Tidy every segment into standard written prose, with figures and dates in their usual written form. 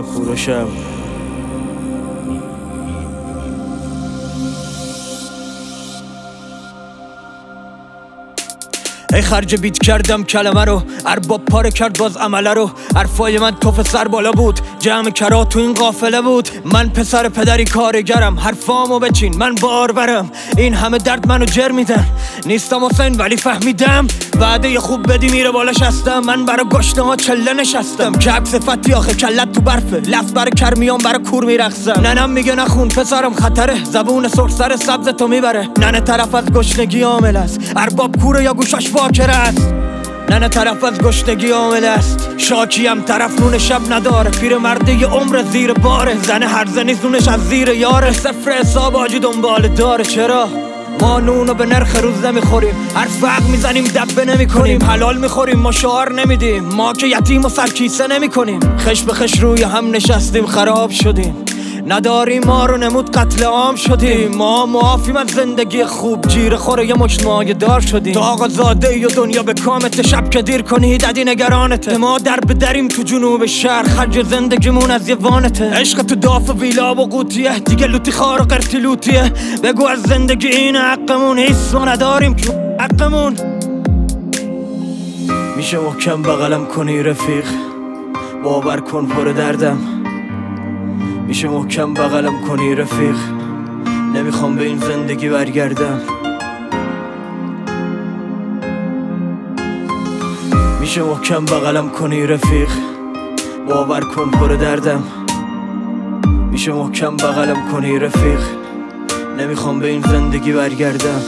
من کوروشم. ای خرج بیت کردم کلمه رو، ارباب پاره کرد باز عمله رو. حرفای من توف سر بالا بود، جمع کرا تو این قافله بود. من پسر پدری کارگرم، حرفامو بچین من باربرم. این همه درد منو جر میدن، نیستم حسین ولی فهمیدم. وعده خوب بدی میره بالاش هستم، من برا گشنه ها چله نشستم. کب صفتی آخه کلت تو برفه، لفت برا کرمیام برا کور میرخصم. ننم میگه نخون پسرم خطره، زبون سرخ سر سبز تو میبره. ننه طرف از گشنگی عامل است، ارباب کوره یا گوشاش باکره است. ننه طرف از گشنگی عامل است، شاکیم طرف نون شب نداره. پیر مرده یه عمر زیر باره، زنه هر زنی نونش از زیر یاره. صفر حساب آجی دنبال داره. چرا؟ ما نونو به نرخ روز نمیخوریم، حرف حق میزنیم دبه نمی کنیم. حلال میخوریم ما شعار نمیدیم، ما که یتیم و سرکیسه نمی کنیم. خش به خش روی هم نشستیم خراب شدیم، نداریم ما رو نمود قتل عام شدیم. ما معافیم از زندگی خوب، جیر خوره یه مجموعه دار شدیم. تا آقا زاده ای و دنیا به کامت، شب که دیر کنی ددی نگرانته. ما در بدریم تو جنوب شهر، خرج زندگیمون از یه وانته. عشق تو داف و ویلا و قوطیه، دیگه لوتی خار و قرتی لوتیه. بگو از زندگی این حقمون، هیچ ما نداریم که حقمون. میشه محکم بغلم کنی رفیق، باور کن پر دردم. میشه محکم بغلم کنی رفیق، نمیخوام به این زندگی برگردم. میشه محکم بغلم کنی رفیق، باور کن پر دردم. میشه محکم بغلم کنی رفیق، نمیخوام به این زندگی برگردم.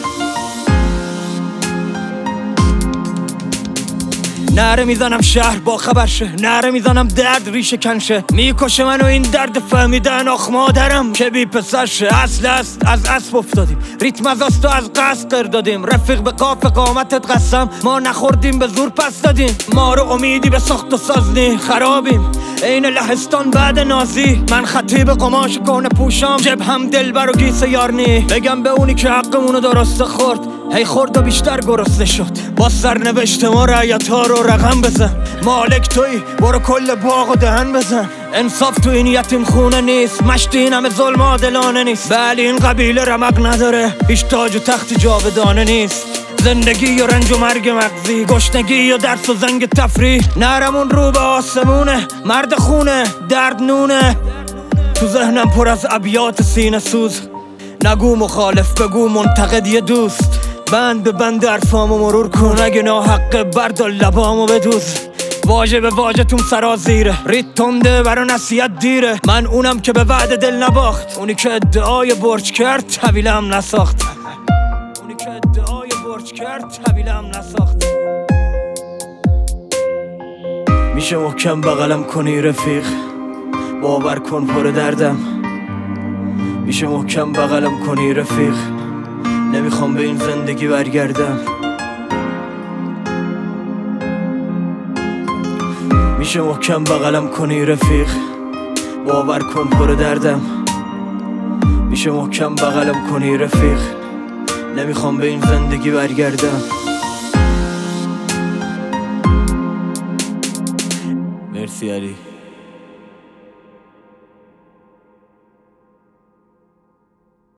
نره میزنم شهر با خبر شه، نره میزنم درد ریشه کنشه. میکشه منو این درد فهمیدن آخ مادرم که بی پسر شه. اصل است از اسب افتادیم، ریتم از است و از قصد قر دادیم. رفیق به قاف قامتت قسم، ما نخوردیم به زور پس دادیم. ما رو امیدی به ساخت و سازنی خرابیم، این لهستان بعد نازی. من خطیب قماش کهنه پوشام، جب هم دلبر و گیسه یارنی. بگم به اونی که حقمونو درسته خورد، هی خورد و بیشتر گرسنه شد. با سرنوشت ما رعیت ها رو رقم بزن. مالک توی برو کل باغ و دهن بزن. انصاف تو این یتیم خونه نیست، مشت این همه ظلم عادلانه نیست. ولی این قبیله رمق نداره، هیچ تاج و تخت جاودانه نیست. زندگی و رنج و مرگ مغزی، گشنگی و درس و زنگ تفریح. نرمون رو به آسمونه، مرد خونه درد نونه. تو ذهنم پر از ابیات سینه سوز، نگو مخالف بگو منتقد یه دوست. بند به بند حرفامو مرور کن، اگه ناحقه بردار لبامو بدوز. واژه به واژه تون سرازیره، ریت تنده برا نصیحت دیره. من اونم که به وعده دل نباخت، اونی که ادعای برج کرد طویلم نساخت. اونی که ادعای برج کرد طویلم نساخت. میشه محکم بغلم کنی رفیق، باور کن پر دردم. میشه محکم بغلم کنی رفیق، نمیخوام به این زندگی برگردم. میشه محکم بغلم کنی رفیق، باور کن پر دردم. میشه محکم بغلم کنی رفیق، نمیخوام به این زندگی برگردم. مرسی علی.